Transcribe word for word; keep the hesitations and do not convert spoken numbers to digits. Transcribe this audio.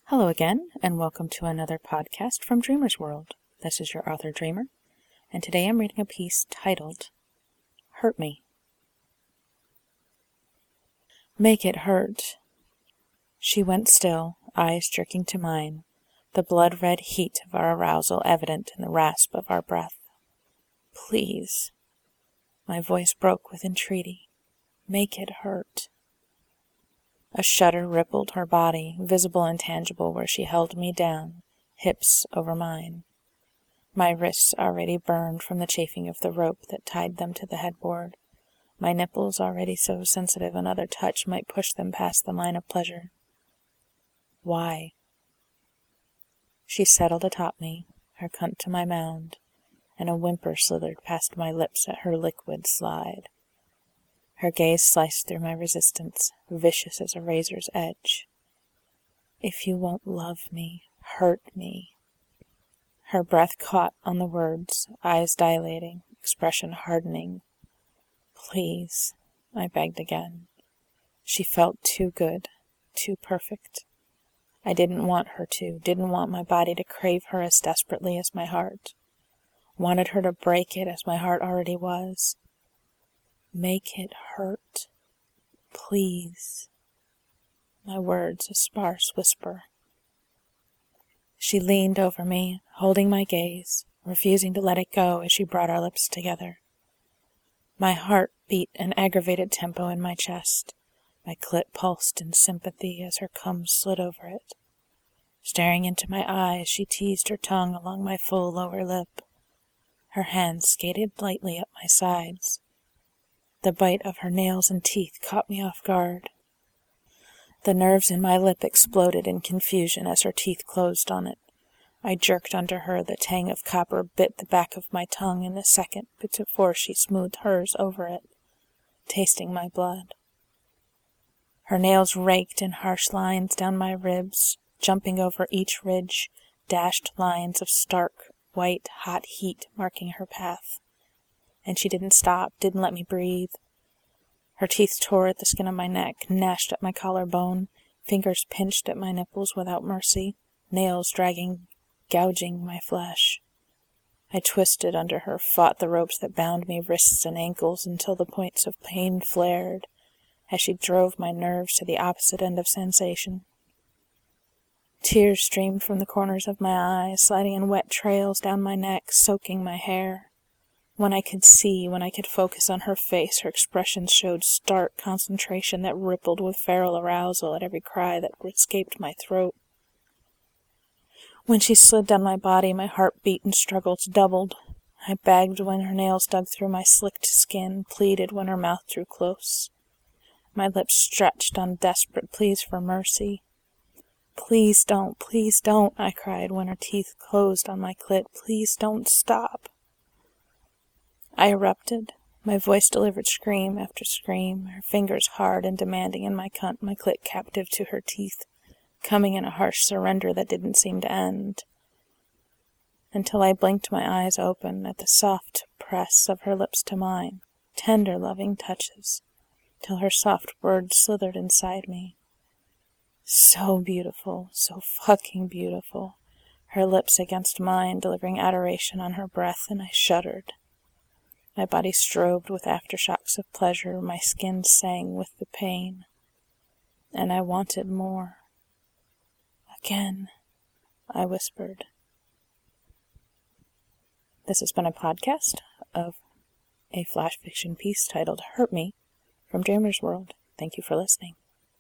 Hello again, and welcome to another podcast from Dreamer's World. This is your author, Dreamer, and today I'm reading a piece titled, Hurt Me. Make it hurt. She went still, eyes jerking to mine, the blood-red heat of our arousal evident in the rasp of our breath. Please. My voice broke with entreaty. Make it hurt. A shudder rippled her body, visible and tangible where she held me down, hips over mine. My wrists already burned from the chafing of the rope that tied them to the headboard. My nipples already so sensitive another touch might push them past the line of pleasure. Why? She settled atop me, her cunt to my mound, and a whimper slithered past my lips at her liquid slide. Her gaze sliced through my resistance, vicious as a razor's edge. If you won't love me, hurt me. Her breath caught on the words, eyes dilating, expression hardening. Please, I begged again. She felt too good, too perfect. I didn't want her to, didn't want my body to crave her as desperately as my heart. Wanted her to break it as my heart already was. Make it hurt. Please. My words a sparse whisper. She leaned over me, holding my gaze, refusing to let it go as she brought our lips together. My heart beat an aggravated tempo in my chest. My clit pulsed in sympathy as her cum slid over it. Staring into my eyes, she teased her tongue along my full lower lip. Her hands skated lightly up my sides. The bite of her nails and teeth caught me off guard. The nerves in my lip exploded in confusion as her teeth closed on it. I jerked under her, the tang of copper bit the back of my tongue in a second before she smoothed hers over it, tasting my blood. Her nails raked in harsh lines down my ribs, jumping over each ridge, dashed lines of stark, white, hot heat marking her path. And she didn't stop, didn't let me breathe. Her teeth tore at the skin of my neck, gnashed at my collarbone, fingers pinched at my nipples without mercy, nails dragging, gouging my flesh. I twisted under her, fought the ropes that bound me wrists and ankles until the points of pain flared as she drove my nerves to the opposite end of sensation. Tears streamed from the corners of my eyes, sliding in wet trails down my neck, soaking my hair. When I could see, when I could focus on her face, her expression showed stark concentration that rippled with feral arousal at every cry that escaped my throat. When she slid down my body, my heartbeat and struggles doubled. I begged when her nails dug through my slicked skin, pleaded when her mouth drew close. My lips stretched on desperate pleas for mercy. Please don't, please don't, I cried when her teeth closed on my clit. Please don't stop. I erupted. My voice delivered scream after scream, her fingers hard and demanding in my cunt, my clit captive to her teeth, coming in a harsh surrender that didn't seem to end. Until I blinked my eyes open at the soft press of her lips to mine, tender, loving touches, till her soft words slithered inside me. So beautiful, so fucking beautiful, her lips against mine, delivering adoration on her breath, and I shuddered. My body strobed with aftershocks of pleasure, my skin sang with the pain. And I wanted more. Again, I whispered. This has been a podcast of a flash fiction piece titled Hurt Me from Dreamer's World. Thank you for listening.